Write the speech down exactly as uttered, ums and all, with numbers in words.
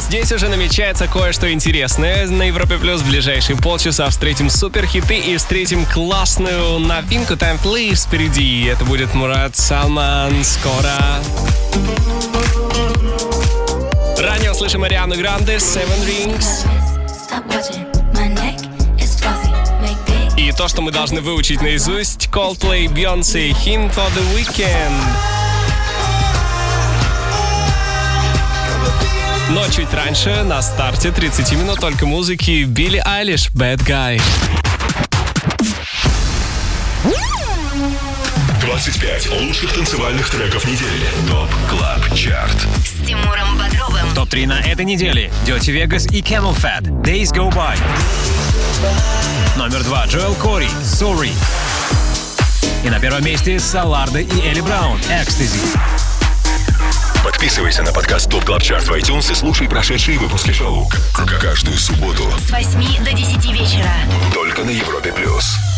Здесь уже намечается кое-что интересное. На Европе Плюс в ближайшие полчаса встретим суперхиты и встретим классную новинку. Time Flies впереди. Это будет Мурат Салман скоро. Ранее услышим Ариану Гранде Seven Rings. И то, что мы должны выучить наизусть, Coldplay, Beyoncé, Him for the Weekend. Но чуть раньше, на старте тридцать минут только музыки, Билли Айлиш, Bad Guy. двадцать пять лучших танцевальных треков недели. ТОП Клаб Чарт. С Тимуром Бодровым. топ три на этой неделе. Dirty Vegas и Camel Fat. Days Go By. Номер два. Джоэл Кори. Sorry. И на первом месте Солардо и Элли Браун. Ecstasy. Подписывайся на подкаст ТОП Клаб Чарт в iTunes и слушай прошедшие выпуски шоу каждую субботу с восьми до десяти вечера. только на Европе Плюс.